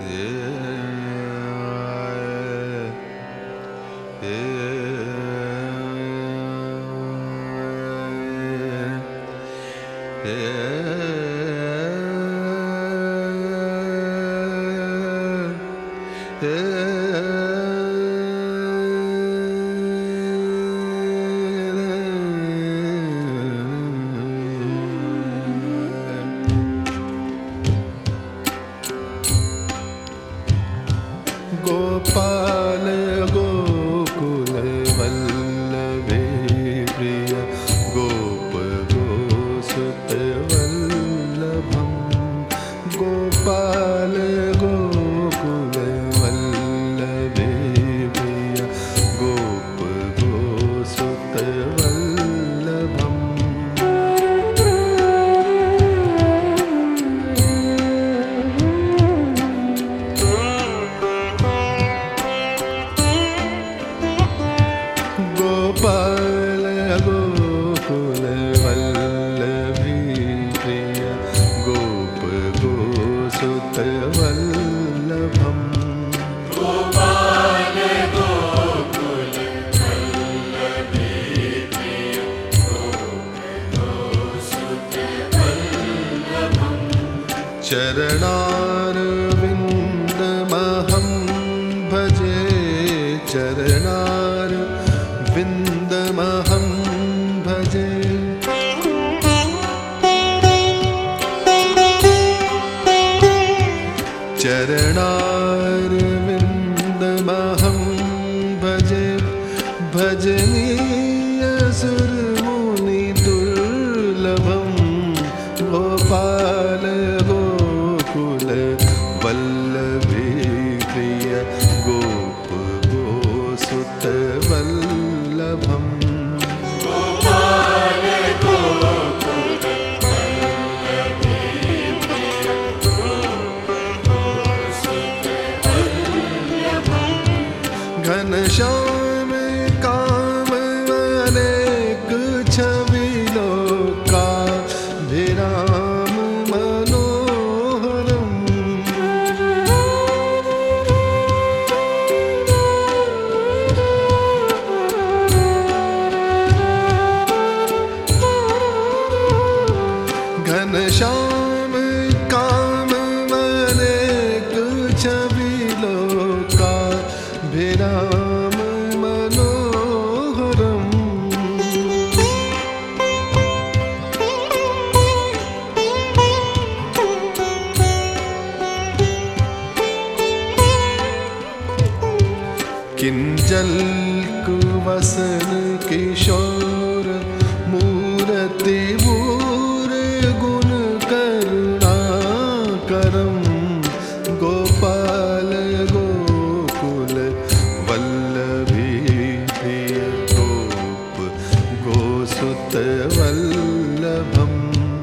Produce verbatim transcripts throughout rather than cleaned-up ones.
गोपाल गोकुल वल्लभे प्रिय गोप गोसुत वल्लभम। गोपाल गोकुल वल्लभे प्रिय गोप गोसुत वल्लभम। गोपाल गोकुल वल्लभी प्रिय गोप गोसुत वल्लभम। गोपाल गोकुल वल्लभी प्रिय गोप गोसुत वल्लभम। चरणारविन्दमहं भजे चरणार विन्दमहं भजे। चरणारविन्दमहं भजे भजनीय सुरमुनि दुर्लभं। गोपाल गोकुल वल्लभी प्रिय गोप गोसुत वल्लभम। गोपाल गोकुल वल्लभी प्रिय गोप गोसुत वल्लभम। घनश्याम काम अनेक छवि लोकाभिराम मनोहरम। घनश्याम काम अनेक छवि लोकाभिराम मनोहरम। किंजल कुवसन किशोर मूरति मूर गुण करुणाकरम। गोपाल गोकुल वल्लभी प्रिय गोप गोसुत वल्लभम।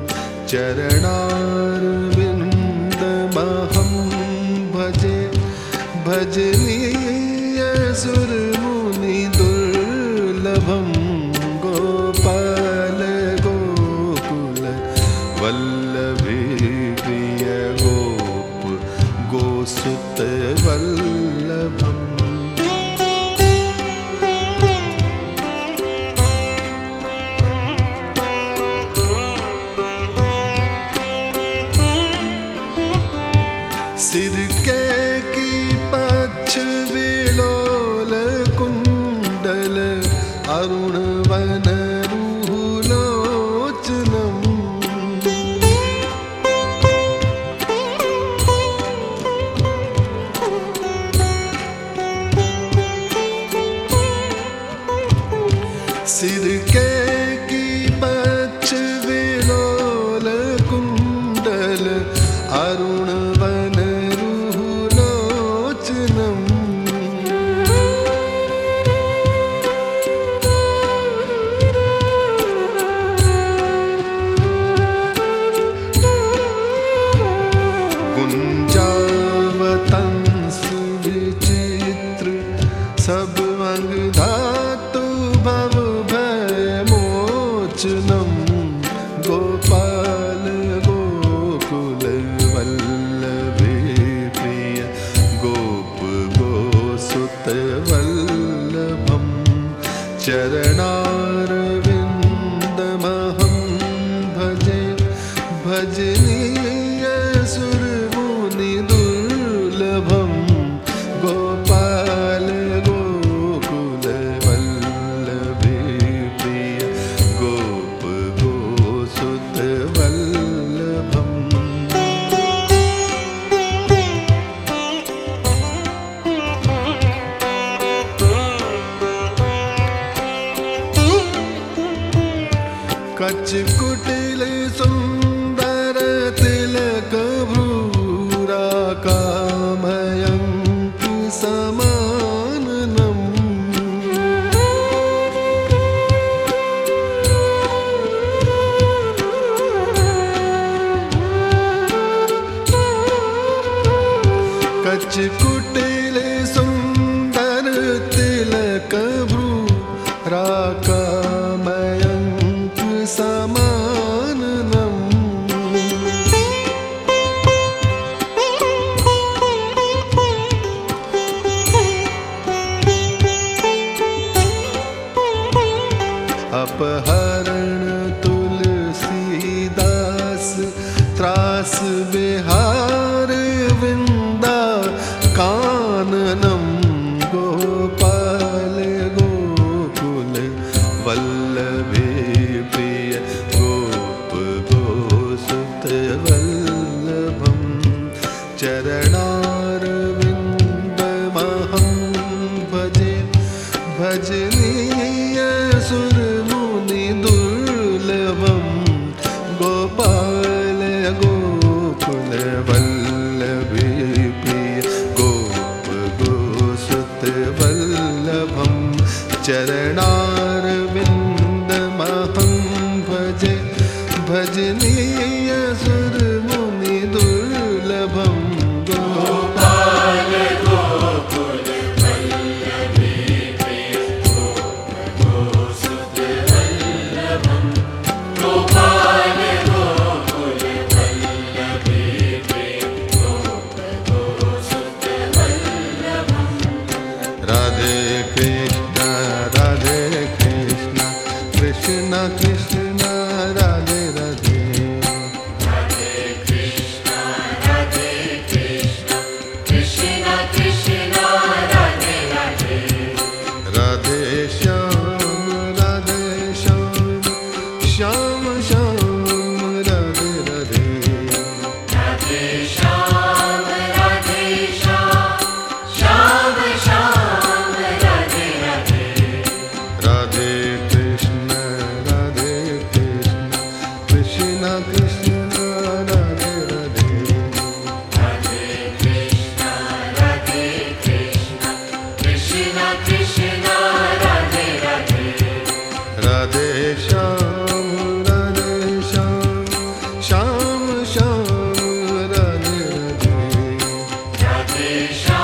चरणारविन्दमहं भजे भजनीय सुरमुनि दुर्लभम। गोपाल गोकुल वल्लभी प्रिय गोप गोसुत वल्लभम। सिर के की पक्ष विलोल कुंडल अरुण वन रूलोचनम। सिर के की पक्ष विलोल कुंडल अरुण वन रूलोचनम। चरणारविन्दमहं भजे भजनीय सुरमुनिदुर्लभं गोपाल गोकुलवल्लभी प्रिय गोप गोसुतवल्लभम्। कचकुटिल सुन्दर तिलक भ्रूराकामयङ्क समाननम्। कचकुटिल सुन्दर तिलक भ्रूराकामयङ्क समाननम्। अपहरण तुलसीदास त्रास विहार विंदा काननम गोपाल गोकुल वल्लभी प्रिय गोप गोसुत वल्लभम। चरणारविन्दमहं भजे भजनीय सुरमुनिदुर्लभं गोपाल गोकुल वल्लभी प्रिय गोप गोसुत वल्लभं। चरणारविन्दमहं भजे भजनीय सुरमुनिदुर्लभं गोपाल गोकुल वल्लभी प्रिय गोप गोसुत वल्लभं। गोपाल गोकुल वल्लभी प्रिय गोप गोसुत वल्लभं। राधे कृष्ण राधे कृष्ण कृष्ण कृष्ण राधे राधे। राधे कृष्ण राधे कृष्ण कृष्ण कृष्ण राधे राधे। राधे श्याम राधे श्याम श्याम श्याम राधे राधे। राधे श्याम राधे श्याम श्याम श्याम राधे राधे। राधे कृष्ण राधे कृष्ण कृष्ण कृष्ण राधे राधे। राधे कृष्ण राधे कृष्ण कृष्ण कृष्ण राधे राधे। राधे श्याम राधे श्याम श्याम श्याम राधे राधे। राधे श्याम